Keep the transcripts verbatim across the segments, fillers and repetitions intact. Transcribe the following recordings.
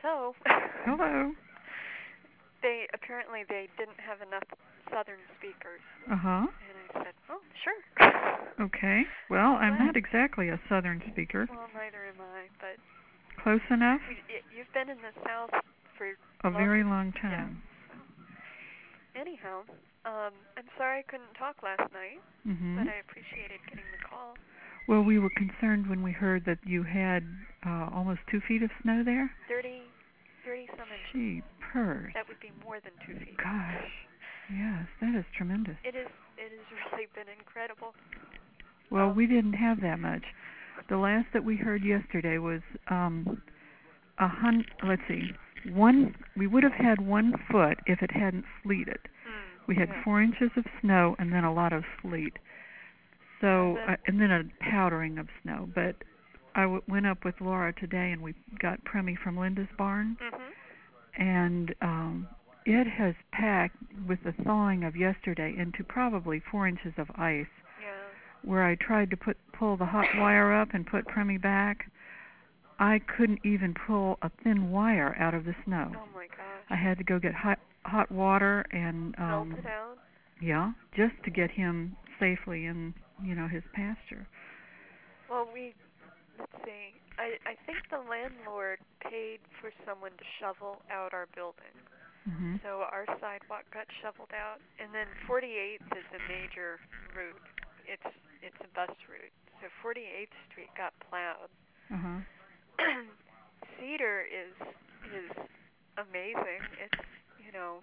So, Hello. they apparently they didn't have enough Southern speakers, Uh-huh. and I said, "Oh, sure." Okay. Well, I'm I'm glad. not exactly a Southern speaker. Well, neither am I, but Close enough? we, y- you've been in the South for A long. very long Yeah. time. So, anyhow, um, I'm sorry I couldn't talk last night, Mm-hmm. but I appreciated getting the call. Well, we were concerned when we heard that you had uh, almost two feet of snow there. Thirty, thirty some inches. Gee, purse. That would be more than two feet. Gosh. Yes, that is tremendous. It is. It has really been incredible. Well, Um, we didn't have that much. The last that we heard yesterday was um a hun. Let's see, one. We would have had one foot if it hadn't sleeted. mm, We had yeah. four inches of snow and then a lot of sleet. So And uh, and then a powdering of snow. But I w- went up with Laura today and we got Premi from Linda's barn, then, mhm. and um, it has packed with the thawing of yesterday into probably four inches of ice. Yeah. Where I tried to put pull the hot wire up and put Premi back, I couldn't even pull a thin wire out of the snow. Oh my gosh. I had to go get hot hot water and Melt um it out. yeah, just to get him safely in, you know, his pasture. Well, we let's see. I I think the landlord paid for someone to shovel out our building. Mhm. So our sidewalk got shoveled out, and then forty-eighth is a major route. It's it's a bus route. So forty-eighth Street got plowed. Uh-huh. Cedar is is amazing. It's, you know,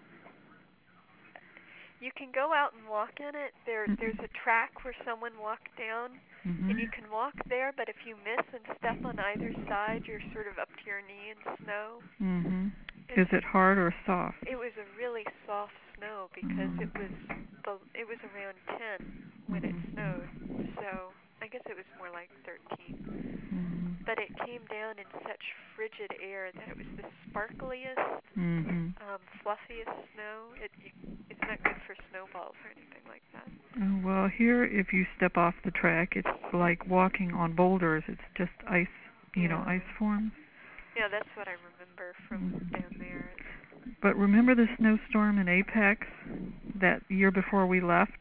you can go out and walk in it. There there's a track where someone walked down, and you Mhm. can walk there, but if you miss and step on either side, you're sort of up to your knee in snow. Mhm. Is It's it hard or soft? it was a really soft snow because it was Mhm. the it was around ten when it Mhm. snowed. So I guess it was more like thirteen. Mhm. But it came down in such frigid air that it was the sparkliest, Mhm. um, fluffiest snow. It you, it's not good for snowballs or anything like that. Oh, well, here if you step off the track, it's like walking on boulders. It's just ice, you know, Yeah, ice forms. yeah, that's what I remember from down Mhm. there. It's, But remember the snowstorm in Apex that year before we left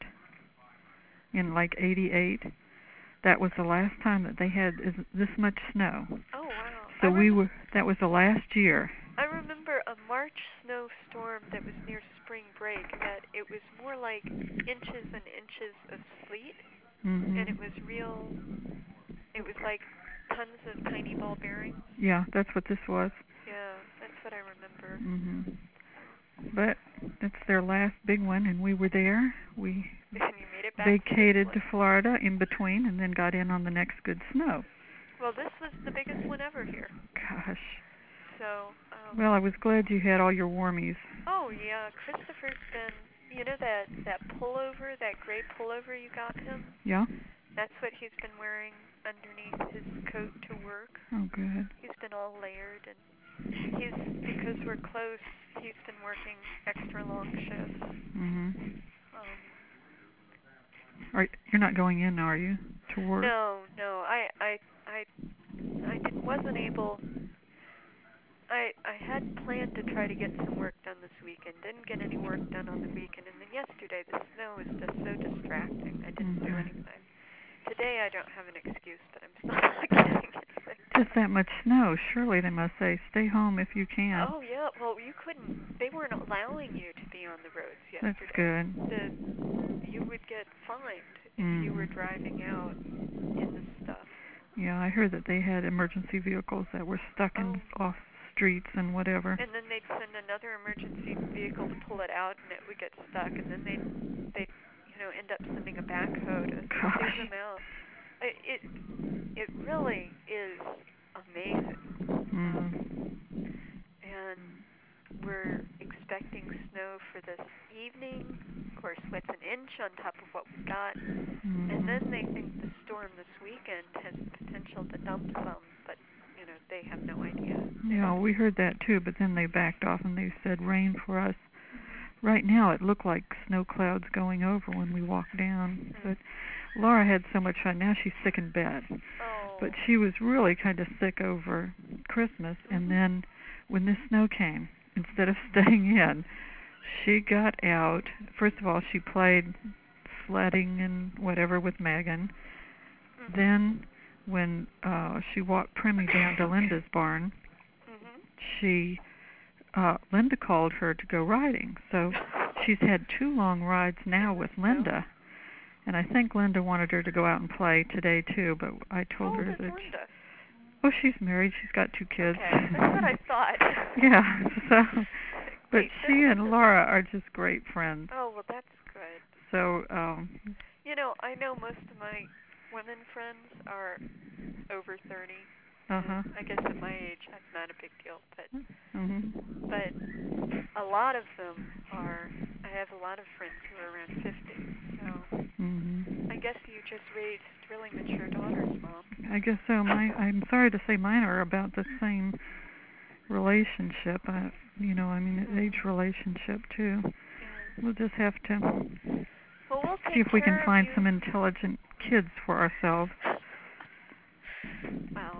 in like eighty-eight? That was the last time that they had is- this much snow. oh wow, I So we rem- were that was the last year. I remember a March snowstorm that was near spring break that it was more like inches and inches of sleet, and it was Mhm. real. It was like tons of tiny ball bearings. Yeah, that's what this was. Yeah, that's what I remember. Mhm. But it's their last big one and we were there. We And you made it back vacated safely. to Florida in between and then got in on the next good snow. Well, this was the biggest one ever here. Gosh. So, um, Well, I was glad you had all your warmies. oh yeah, Christopher's been, you know that that pullover, that gray pullover you got him? Yeah? That's what he's been wearing underneath his coat to work. Oh, good. He's been all layered, and he's because we're close. He's been working extra long shifts. Mhm. Um, Are you're not going in, are you, to work? no, no, I, I, I, I did, wasn't able. I I had planned to try to get some work done this weekend. Didn't get any work done on the weekend, and then yesterday the snow was just so distracting. I didn't do Mhm. anything. Today I don't have an excuse, but I'm still not getting anything Just done. that much snow. Surely they must say, stay home if you can. Oh yeah, well you couldn't. They weren't allowing you to be on the roads That's yesterday. The good. you would get fined if you were Mhm. driving out in the stuff. Yeah, I heard that they had emergency vehicles that were stuck Oh, in off streets and whatever. and then they'd send another emergency vehicle to pull it out, and it would get stuck, and then they'd they'd you know end up sending a backhoe to dig Gosh. them out. It it, it really is amazing, um, Mhm. and we're expecting snow for this evening. Of course, what's an inch on top of what we got, and then they think the Mhm. storm this weekend has the potential to dump some, but you know they have no idea. They, Yeah, we heard that too, but then they backed off and they said rain for us. Right now it looked like snow clouds going over when we walked down. mm. But Laura had so much fun. Now she's sick in bed. But Oh. she was really kind of sick over Christmas, and Mhm. then when the snow came, instead of staying in, she got out. First of all, she played sledding and whatever with Megan. Mm-hmm. Then, when uh, she walked Primmy down to Linda's barn, Mm-hmm. she uh, Linda called her to go riding. So she's had two long rides now with Linda, and I think Linda wanted her to go out and play today too. But I told How old her is that. Linda? Oh, she's married. She's got two kids. Okay, that's what I thought. Yeah. So, but Wait, she and Laura are just great friends. Oh, well, that's good. So, um, You know, I know most of my women friends are over thirty. uh-huh. I guess at my age, that's not a big deal. But Mhm. but a lot of them are. I have a lot of friends who are around fifty. So Mhm. I guess you just raised really mature daughters, Mom. I guess so. My, I'm sorry to say, mine are about the same relationship. Uh, you know, I mean, Mm. age relationship too. Yeah. We'll just have to Well, we'll see take if we can care find of you. some intelligent kids for ourselves. Well,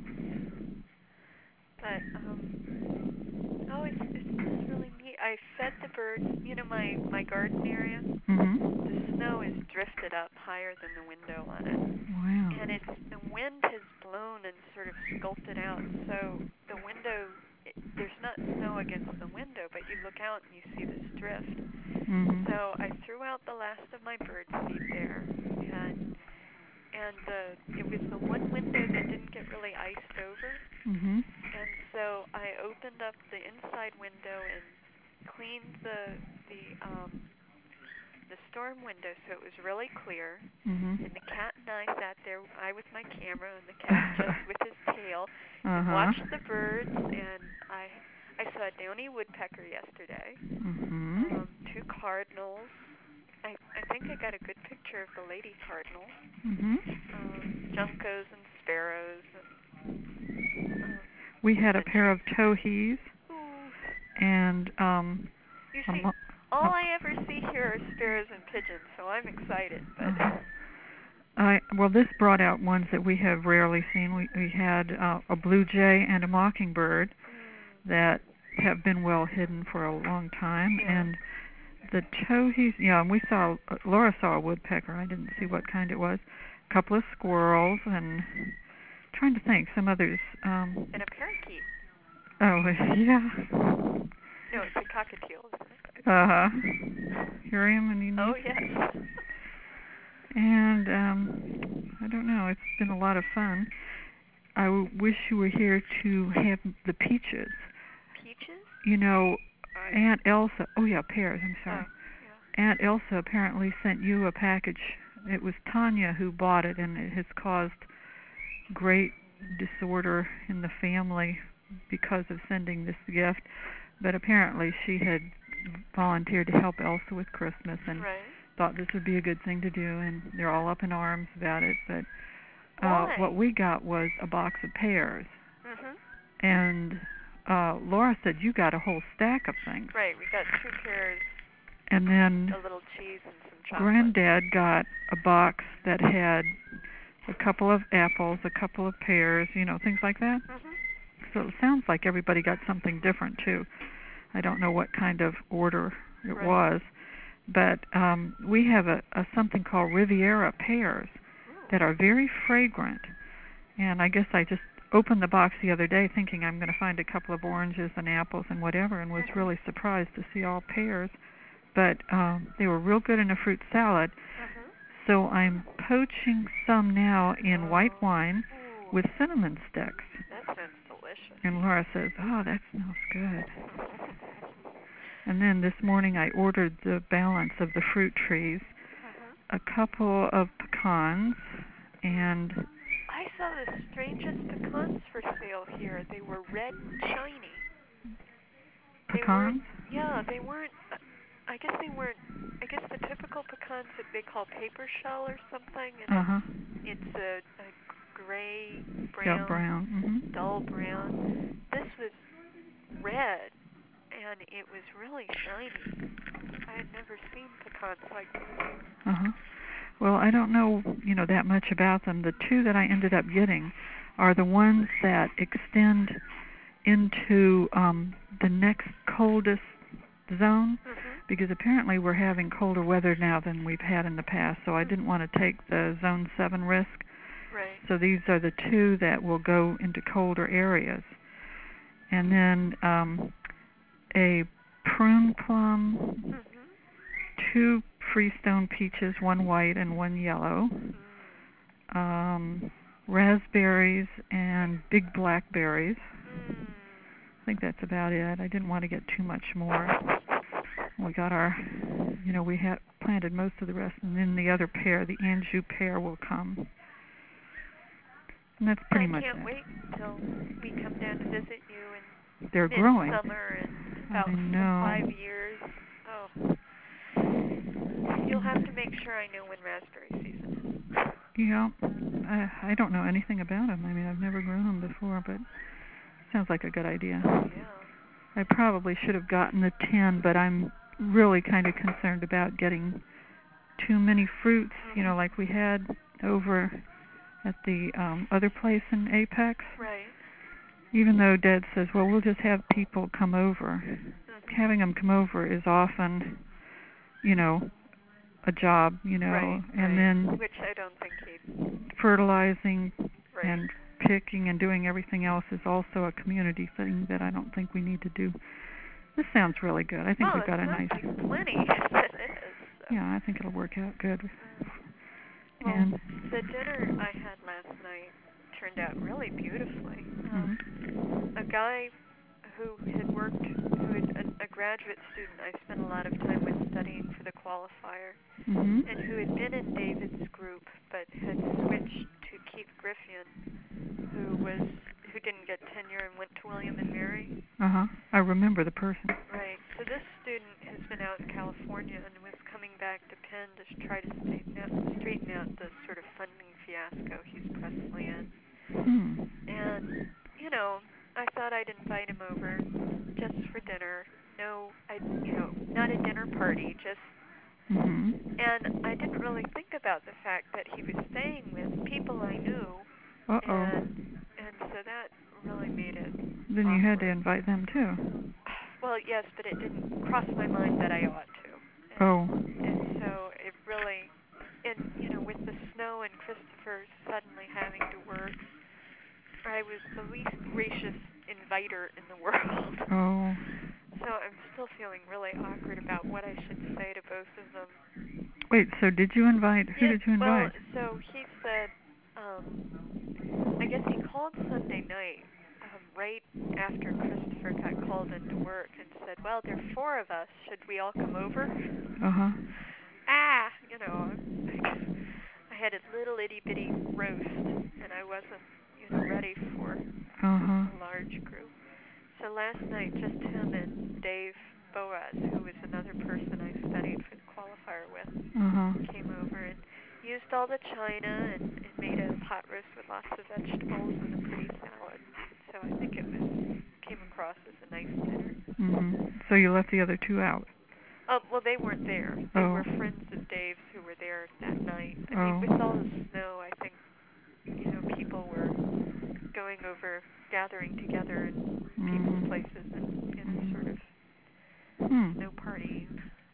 but um, oh, it's it's just really neat. I fed the birds. You know, my my garden area. Mhm. The snow is drifted up higher than the window on it. Wow. And it's the wind has blown and sort of sculpted out, so the window, it, there's not snow against the window, but you look out and you see this drift. Mhm. So I threw out the last of my bird seed there, and and the it was the one window that didn't get really iced over, Mhm. and so I opened up the inside window and cleaned the the um the storm window so it was really clear. Mhm. And the cat and I sat there, I with my camera and the cat just with his tail, and Uh-huh. watched the birds. And I I saw a downy woodpecker yesterday, Mhm. um, two cardinals. I I think I got a good picture of the lady cardinal, Mhm. um, juncos and sparrows. And, um, We had a and pair of towhees ooh, and um you a see, mo- all uh, I ever see here are sparrows and pigeons, so I'm excited. But uh, I well, this brought out ones that we have rarely seen. We we had uh, a blue jay and a mockingbird mm, that have been well hidden for a long time, yeah. and the towhees. Yeah, and we saw uh, Laura saw a woodpecker. I didn't see Mm-hmm. what kind it was. A couple of squirrels and trying to think some others. Um, And a parakeet. oh yeah. No, it's a cockatiel, isn't it? Uh huh. Hear him and you Oh, need. yes. And um, I don't know. It's been a lot of fun. I w- wish you were here to have the peaches. Peaches? You know, Aunt Elsa. Oh yeah, pears. I'm Oh, sorry. yeah. Aunt Elsa apparently sent you a package. It was Tanya who bought it, and it has caused great disorder in the family because of sending this gift. But apparently, she had volunteered to help Elsa with Christmas, and Right. thought this would be a good thing to do. And they're all up in arms about it. But uh, Why? what we got was a box of pears. Mm-hmm. And uh, Laura said you got a whole stack of things. Right, we got two pears, And then a little cheese, and some chocolate. Granddad got a box that had a couple of apples, a couple of pears, you know, things like that. Mm-hmm. So it sounds like everybody got something different too. I don't know what kind of order it Right. was, but um, we have a, a something called Riviera pears Ooh. that are very fragrant. And I guess I just opened the box the other day thinking I'm going to find a couple of oranges and apples and whatever, and was Mm-hmm. really surprised to see all pears. But um, they were real good in a fruit salad. Mm-hmm. So I'm poaching some now in Oh. white wine Ooh. with cinnamon sticks. That sounds delicious. And Laura says, oh, that smells good. And then this morning I ordered the balance of the fruit trees, Mm-hmm. a couple of pecans, and I saw the strangest pecans for sale here. They were red and shiny. They weren't, pecans. yeah, they weren't, uh, I guess they weren't, I guess the typical pecans that they call paper shell or something, and Uh-huh. it's, it's a, a gray, Yeah, brown, brown. Mm-hmm. dull brown. This was red, and it was really shiny. I had never seen pecans like this. Uh-huh. Well, I don't know, you know, that much about them. The two that I ended up getting are the ones that extend into um, the next coldest zone, Mhm. because apparently we're having colder weather now than we've had in the past, so I didn't want to take the zone seven risk. Right. So these are the two that will go into colder areas. And then um, a prune plum, Mhm. two freestone peaches, one white and one yellow, Mm. um, raspberries and big blackberries. Mm. I think that's about it. I didn't want to get too much more. We got our, you know, we had planted most of the rest, and then the other pear, the Anjou pear, will come. And that's pretty I much can't it. wait until we come down to visit you in They're growing. midsummer in I about know. five years. Oh, you'll have to make sure I know when raspberry season is. Yeah, I, I don't know anything about them. I mean, I've never grown them before, but it sounds like a good idea. Oh yeah. I probably should have gotten the ten, but I'm really kind of concerned about getting too many fruits, you know, like we had over at the um, other place in Apex. Right. Even though Dad says, well, we'll just have people come over. Mhm. Having them come over is often, you know, a job, you know, Right. and Right. then Which I don't think he'd. fertilizing Right. and picking and doing everything else is also a community thing that I don't think we need to do. This sounds really good. I think Oh, we've got it a sounds nice. like plenty. It is. So. Yeah, I think it'll work out good. Mm. Well, And the dinner I had last night turned out really beautifully. Um, mm-hmm. a guy who had worked, who had a, a graduate student I spent a lot of time with studying for the qualifier, Mm-hmm. and who had been in David's group but had switched to Keith Griffian, who was who didn't get tenure and went to William and Mary. Uh-huh. I remember the person. Right. So this student has been out in California and was coming back to Penn to try to straighten out, straighten out the sort of funding fiasco he's presently in. Hmm. And, you know, I thought I'd invite him over just for dinner. No, I, you know, not a dinner party, just. Mm-hmm. And I didn't really think about the fact that he was staying with people I knew, Uh-oh. and and so that really made it Then you had to awkward. invite them too. Well, yes, but it didn't cross my mind that I ought to. And, Oh. and so it really, and, you know, with the snow and Christopher suddenly having to work, I was the least gracious inviter in the world. Oh. So I'm still feeling really awkward about what I should say to both of them. Wait, so did you invite, who Yeah, did you well, invite? so he said, um, I guess he called Sunday night, um, right after Christopher got called into work, and said, well, there are four of us. Should we all come over? Uh-huh. Ah, you know, I had a little itty-bitty roast, and I wasn't, you know, ready for Uh-huh. a large group. So last night, just him and Dave Boaz, who was another person I studied for the qualifier with, Uh-huh. came over and used all the china and, and made a pot roast with lots of vegetables and a pretty salad. So I think it was came across as a nice dinner. Mm-hmm. So you left the other two out? Oh, well, they weren't there. They Oh. were friends of Dave's who were there that night. I mean, Oh. with all the snow, I think, you know, people were going over, gathering together in people's Mm-hmm. places and, you know, sort of Hmm. snow partying.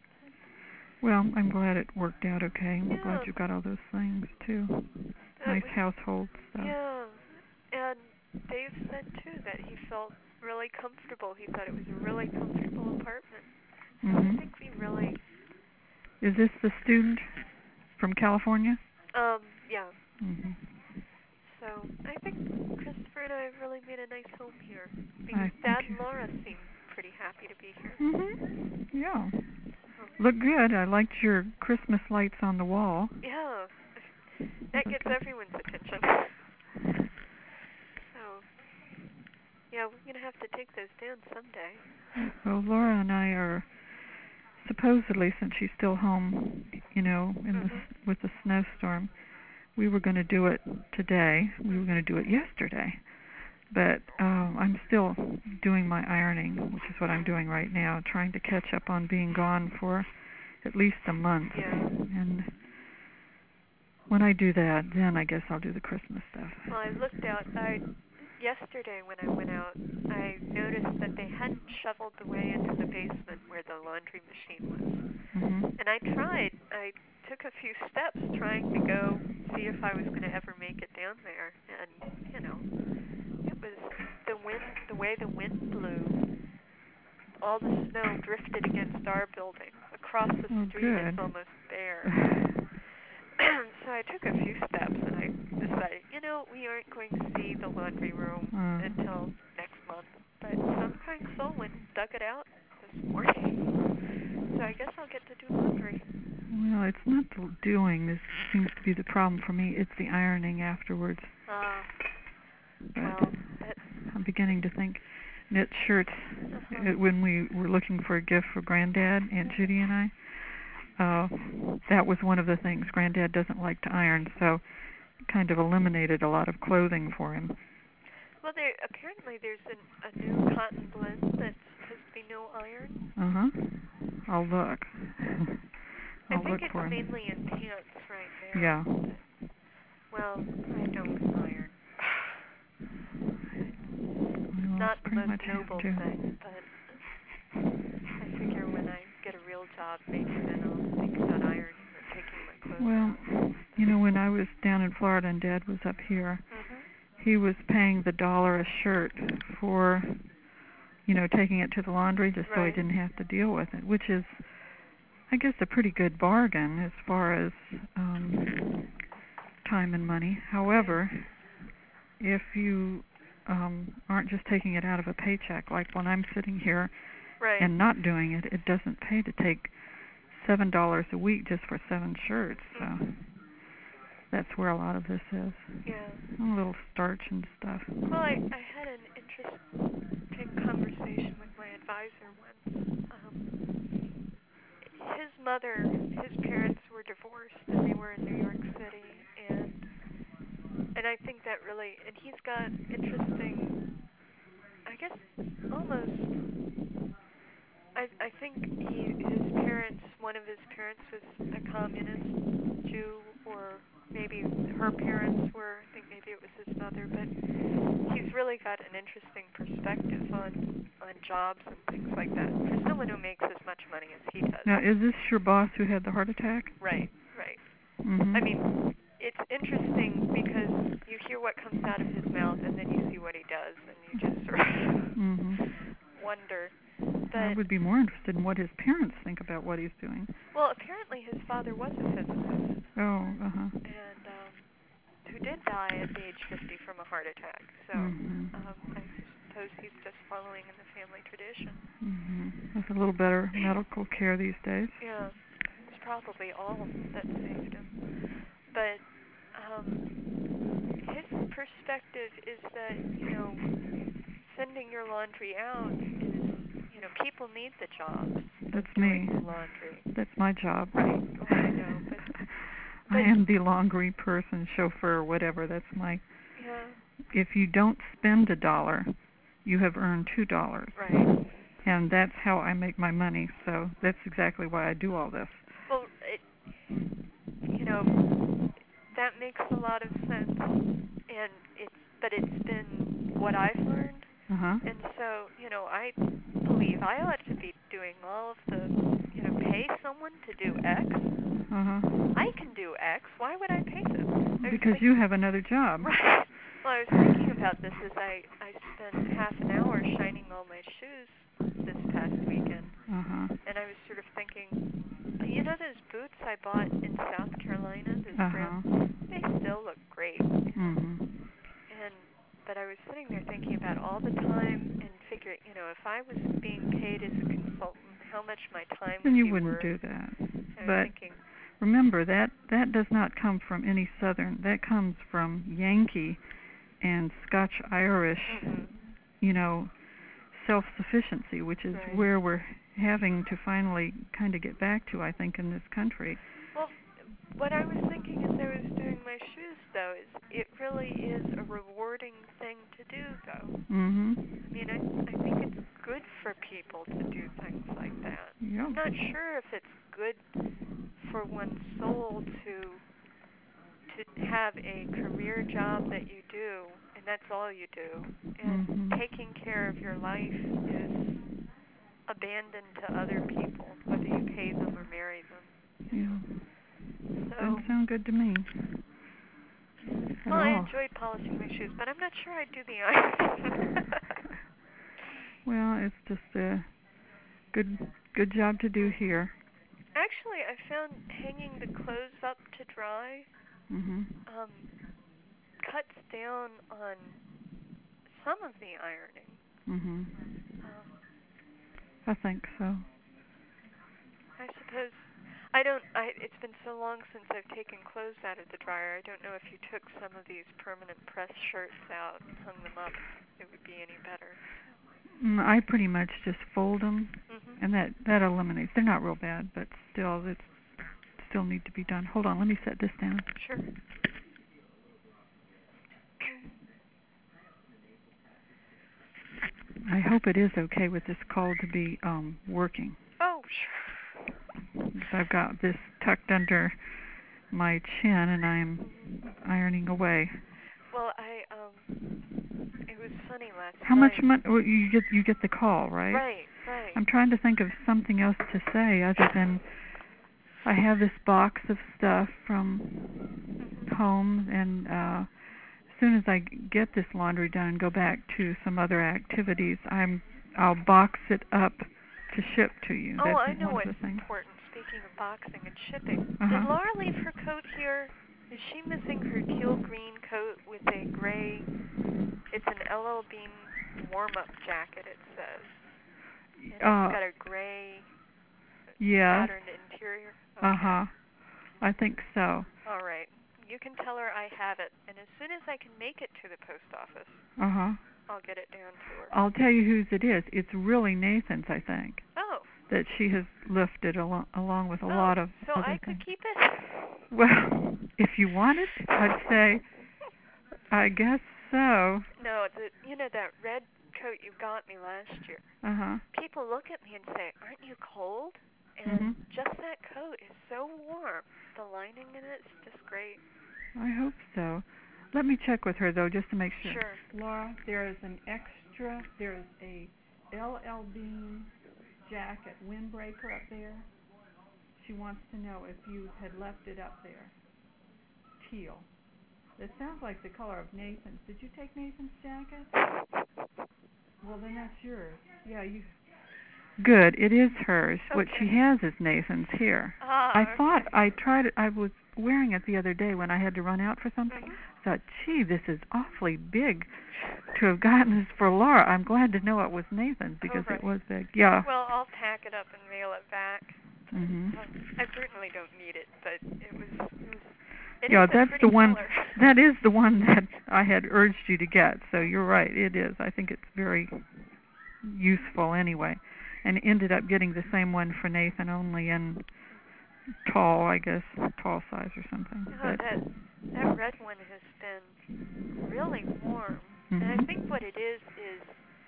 Well, I'm glad it worked out okay. I'm glad Yeah. you got all those things, too. It Nice was, household stuff. yeah. And Dave said, too, that he felt really comfortable. He thought it was a really comfortable apartment. So Mm-hmm. I think we really, Is this the student from California? um, yeah. Mm-hmm. So I think Christopher and I have really made a nice home here. Because I Dad think and you... Laura seem pretty happy to be here. Mm-hmm. Yeah. So, Look good. I liked your Christmas lights on the wall. yeah. That gets Okay. everyone's attention. So, yeah, we're going to have to take those down someday. Well, Laura and I are supposedly, since she's still home, you know, in Mm-hmm. the with the snowstorm, we were going to do it today. We were going to do it yesterday. But um, I'm still doing my ironing, which is what I'm doing right now, trying to catch up on being gone for at least a month. Yeah. And when I do that, then I guess I'll do the Christmas stuff. Well, I looked out. I yesterday when I went out, I hadn't shoveled the way into the basement where the laundry machine was. Mhm. And I tried. I took a few steps trying to go see if I was going to ever make it down there. And, you know, it was the wind, the way the wind blew, all the snow drifted against our building. Across the Oh, street, it's good. almost bare. So I took a few steps and I decided, you know, we aren't going to see the laundry room Uh, until next month. But some kind soul went and dug it out this morning. So I guess I'll get to do laundry. well, it's not the doing. This seems to be the problem for me. It's the ironing afterwards. Ah, But well, that, I'm beginning to think knit shirts. uh-huh. Uh, when we were looking for a gift for Granddad, Aunt Judy and I, uh, that was one of the things. Granddad doesn't like to iron, so kind of eliminated a lot of clothing for him. Well, there apparently there's an, a new cotton blend that's supposed to be no iron. Uh huh. I'll look. I I'll think look it's for him. mainly in pants right now. Yeah. But, well, I don't iron. Well, Not the pretty most much have noble to. thing, but I figure when I get a real job, maybe then I'll think about ironing or taking my clothes Well, out. you know, when I was down in Florida and Dad was up here, Mhm. he was paying the dollar a shirt for, you know, taking it to the laundry just so he Right. didn't have to deal with it, which is, I guess, a pretty good bargain as far as um, time and money. However, if you um, aren't just taking it out of a paycheck, like when I'm sitting here Right. and not doing it, it doesn't pay to take seven dollars a week just for seven shirts. So Mhm. that's where a lot of this is. Yeah. A little starch and stuff. Well, I, I had an interesting conversation with my advisor once. Um, his mother, his parents were divorced, and they were in New York City, and and I think that really, and he's got interesting, I guess, almost. I I think he his parents, one of his parents was a communist Jew, or maybe her parents were. I think maybe it was his mother, but he's really got an interesting perspective on on jobs and things like that for someone who makes as much money as he does. Now, is this your boss who had the heart attack? Right, right. Mm-hmm. I mean, it's interesting because you hear what comes out of his mouth and then you see what he does, and you just sort of Mm-hmm. wonder. I But would be more interested in what his parents think about what he's doing. well, apparently his father was a physicist, Oh, uh-huh. and um, who did die at age fifty from a heart attack. So Mm-hmm. um, I suppose he's just following in the family tradition. Mm-hmm. That's a little better medical care these days. Yeah, it's probably all that saved him. But um, his perspective is that, you know, sending your laundry out is, you know, people need the jobs of That's doing me. the laundry. That's my job. Right. Oh, I know. But, I but am the laundry person, chauffeur, whatever. That's my. yeah. If you don't spend a dollar, you have earned two dollars. Right. And that's how I make my money. So that's exactly why I do all this. Well, it, you know, that makes a lot of sense, and it's, but it's been what I've learned, Uh huh. and so, you know, I believe I ought to be doing all of the, you know, pay someone to do X. Uh huh. I can do X. Why would I pay them? I was Because think- you have another job. Right. Well, I was thinking about this as I I spent half an hour shining all my shoes this past weekend, Uh huh. and I was sort of thinking, you know, those boots I bought in South Carolina, those Uh brown, huh. they still look great. Mhm. And but I was sitting there thinking about all the time and figuring, you know, if I was being paid as a consultant, how much my time Then would you be wouldn't worth. do that. I was But thinking, remember that that does not come from any Southern. That comes from Yankee and Scotch Irish, mm-hmm, you know, self-sufficiency, which is right. where we're having to finally kind of get back to, I think, in this country. Well, what I was thinking as I was doing my shoes, though, is it really is a rewarding thing to do, though. Mhm. I mean, I, I think it's good for people to do things like that. Yep. I'm not sure if it's good for one's soul to to have a career job that you do and that's all you do. And Mm-hmm. taking care of your life is abandoned to other people, whether you pay them or marry them. You know. Yeah. So, Doesn't sound good to me at well, I all. enjoyed polishing my shoes, but I'm not sure I'd do the ironing. Well, it's just a good good job to do Mhm. here. Actually, I found hanging the clothes up to dry Mhm. um, cuts down on some of the ironing. Mhm. Um, I think so. I suppose I don't. I it's been so long since I've taken clothes out of the dryer. I don't know if you took some of these permanent press shirts out and hung them up, it would be any better. Mm, I pretty much just fold them, So. Mhm. and that that eliminates. They're not real bad, but still, it still need to be done. Hold on, let me set this down. Sure. I hope it is okay with this call to be um working. Oh, sure. Because I've got this tucked under my chin, and I'm Mhm. ironing away. Well, I um, it was funny last How much night. money? Well, you get you get the call, right? Right. Right. I'm trying to think of something else to say other than I have this box of stuff from Mhm. home, and uh, as soon as I get this laundry done and go back to some other activities, I'm I'll box it up to ship to you. Oh, That's I know one of what's the things. important. Speaking of boxing and shipping, Uh did huh. Laura leave her coat here? Is she missing her teal green coat with a gray? It's an L L Bean warm-up jacket. It says, and it's Uh, got a gray yes. patterned interior. Uh Okay. huh. I think so. All right. You can tell her I have it, and as soon as I can make it to the post office, Uh huh. I'll get it down to her. I'll tell you whose it is. It's really Nathan's, I think, Oh. that she has lifted along along with a Oh. lot of So I other could things. keep it? Well, if you want it, I'd say, I guess so. No, the you know that red coat you got me last year. Uh huh. People look at me and say, "Aren't you cold?" And Mhm. just that coat is so warm. The lining in it is just great. I hope so. Let me check with her though, just to make sure. Sure. Laura, there is an extra. There is a L L Bean jacket windbreaker up there. She wants to know if you had left it up there. Teal. It sounds like the color of Nathan's. Did you take Nathan's jacket? Well, then that's yours. Yeah, you. Good. It is hers. What she Okay. has is Nathan's here. I Ah, thought okay. I tried it. I was wearing it the other day when I had to run out for something. Mhm. I thought, gee, this is awfully big to have gotten this for Laura. I'm glad to know it was Nathan's Oh, because it right. was big. Yeah. Well, I'll pack it up and mail it back. But Mhm. um, I certainly don't need it. But it was, it was, it is Yeah, a that's pretty the one. color. That is the one that I had urged you to get. So Mhm. you're right. It is. I think it's very useful anyway. And ended up getting the same one for Nathan, only in tall, I guess, tall size or something. Oh, But that that red one has been really warm. And I think mhm. what it is is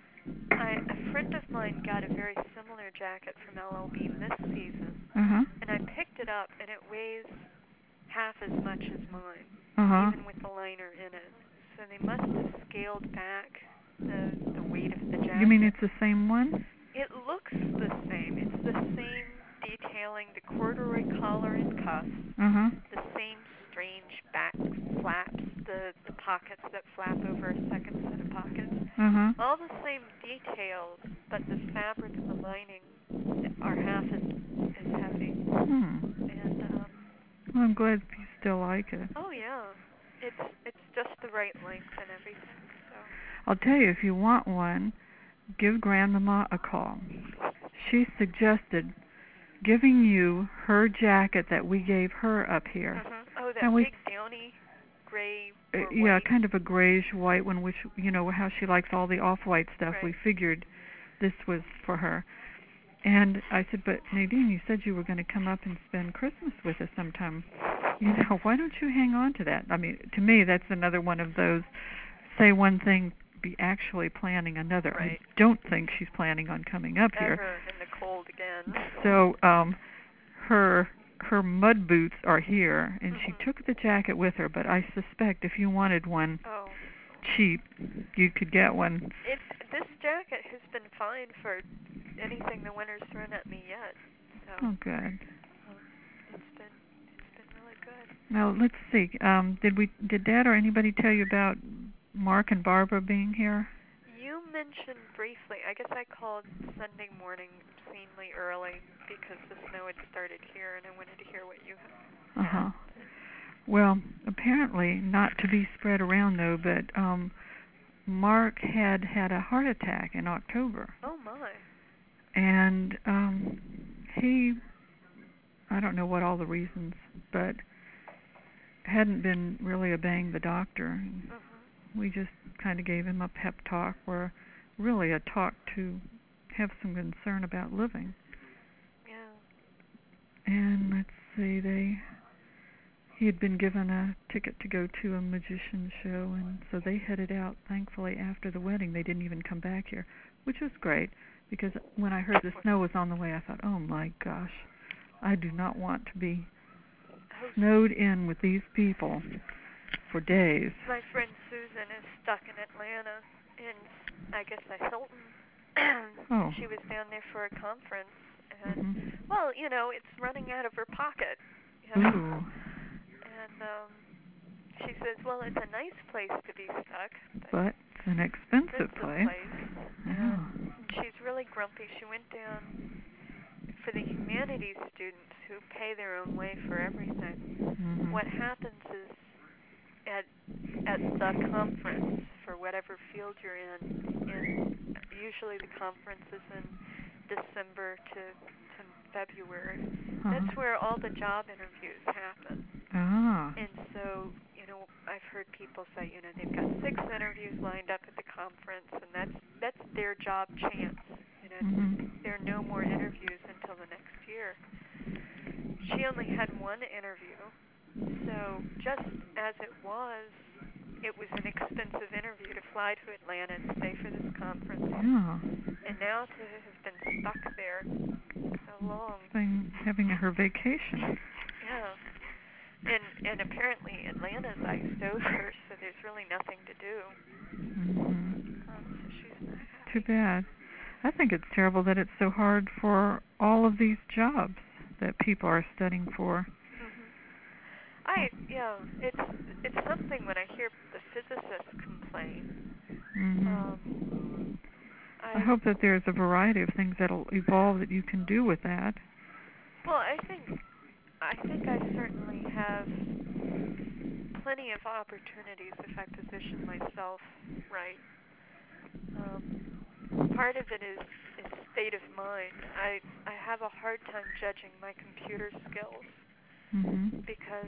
I a friend of mine got a very similar jacket from L L Bean this season, Uh huh. and I picked it up, and it weighs half as much as mine, Uh huh. even with the liner in it. So they must have scaled back the the weight of the You mean jacket. it's the same one? It looks the same. It's the same detailing, the corduroy collar and cuffs, Uh huh. the same strange back flaps, the the pockets that flap over a second set of pockets. Uh huh. All the same details, but the fabric and the lining are half as as heavy. Hmm. And um, Well, I'm glad you still like it. oh yeah, it's it's just the right length and everything. So I'll tell you, if you want one, give Grandmama a call. She suggested giving you her jacket that we gave her up here. mhm. Oh, that And we, big downy gray uh, or yeah, white. kind of a grayish white one, which, you know, how she likes all the off-white stuff. We Right. figured this was for her. And I said, but Nadine, you said you were going to come up and spend Christmas with us sometime. You know, why don't you hang on to that? I mean, to me, that's another one of those say one thing, be actually planning another. I Right. don't think she's planning on coming up here. Ever in the cold again. So, um, her her mud boots are here, and she Mhm. took the jacket with her. But I suspect if you wanted one, Oh. cheap, you could get one. It this jacket has been fine for anything the winter's thrown at me yet. So Oh, good. um, it's been it's been really good. Now let's see. Um, did we did Dad or anybody tell you about Mark and Barbara being here? You mentioned briefly. I guess I called Sunday morning obscenely early because the snow had started here, and I wanted to hear what you had. Uh huh. Well, apparently not to be spread around though, but um, Mark had had a heart attack in October. Oh my. And um, he, I don't know what all the reasons, but hadn't been really obeying the doctor. Uh-huh. We just kind of gave him a pep talk, or really a talk to have some concern about living. Yeah. And let's see, they he had been given a ticket to go to a magician show, and so they headed out. Thankfully, after the wedding, they didn't even come back here, which was great, because when I heard the snow was on the way, I thought, oh my gosh, I do not want to be snowed in with these people for days. My friend Susan is stuck in Atlanta, in I guess a Hilton. Oh. She was down there for a conference, and Mm-hmm. well, you know, it's running out of her pocket. You know? Ooh. And um, she says, well, it's a nice place to be stuck, but, but it's an expensive, expensive place. place. Yeah. And she's really grumpy. She went down for the humanities students who pay their own way for everything. Mm-hmm. What happens is at at the conference for whatever field you're in, in usually the conference is in December to, to February. Uh-huh. That's where all the job interviews happen. Ah. And so, you know, I've heard people say, you know, they've got six interviews lined up at the conference, and that's that's their job chance. You know, Mm-hmm. there are no more interviews until the next year. She only had one interview, so just as it was, it was an expensive interview to fly to Atlanta and stay for this conference. Yeah. And now to have been stuck there so long. Thing, having her vacation. Yeah. And and apparently Atlanta's iced over, so there's really nothing to do. Mm-hmm. Um, so she's not happy. Too bad. I think it's terrible that it's so hard for all of these jobs that people are studying for. Mhm. I yeah, it's it's something when I hear the physicists complain. Mm-hmm. Um, I, I hope that there's a variety of things that'll evolve that you can do with that. well, I think I think I certainly have plenty of opportunities if I position myself right. Um, part of it is, is state of mind. I I have a hard time judging my computer skills Mm-hmm. because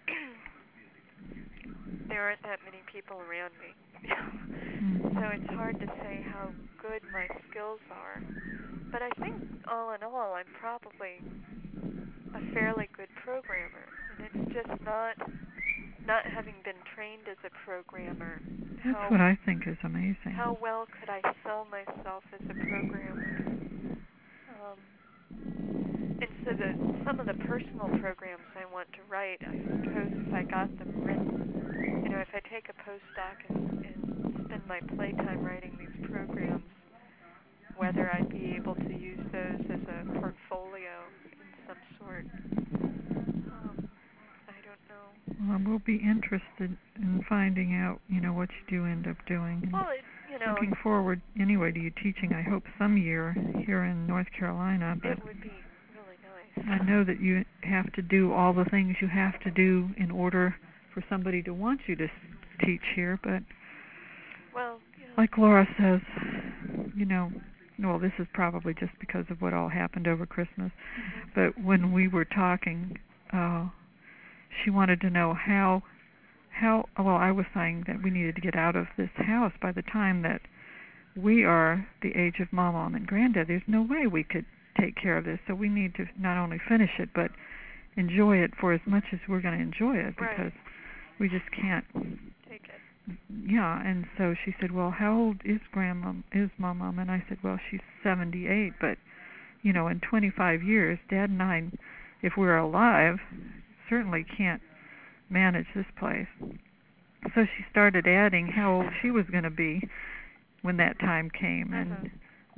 there aren't that many people around me. Mm-hmm. So it's hard to say how good my skills are. But I think all in all, I'm probably a fairly good programmer, and it's just not not having been trained as a programmer. That's How, what I think is amazing. How well could I sell myself as a programmer? Um, and so the some of the personal programs I want to write, I suppose if I got them written, you know, if I take a postdoc and, and spend my playtime writing these programs, whether I'd be able to use those as a portfolio in some sort. Um, I don't know. Well, we'll be interested in finding out, you know, what you do end up doing. And Well, it, you know, looking forward, anyway, to you teaching, I hope, some year here in North Carolina. But it would be really nice. I know that you have to do all the things you have to do in order for somebody to want you to teach here. But Well, yeah. like Laura says, you know, well, this is probably just because of what all happened over Christmas. Mm-hmm. But when we were talking, uh, she wanted to know how, how, well, I was saying that we needed to get out of this house by the time that we are the age of Mom, Mom, and Granddad. There's no way we could take care of this. So we need to not only finish it, but enjoy it for as much as we're going to enjoy it, because Right. we just can't Take it. Yeah, and so she said, well, how old is Grandma, is Mom, Mom? And I said, well, she's seventy-eight, but, you know, in twenty-five years, Dad and I, if we're alive, certainly can't manage this place. So she started adding how old she was going to be when that time came, and Mhm.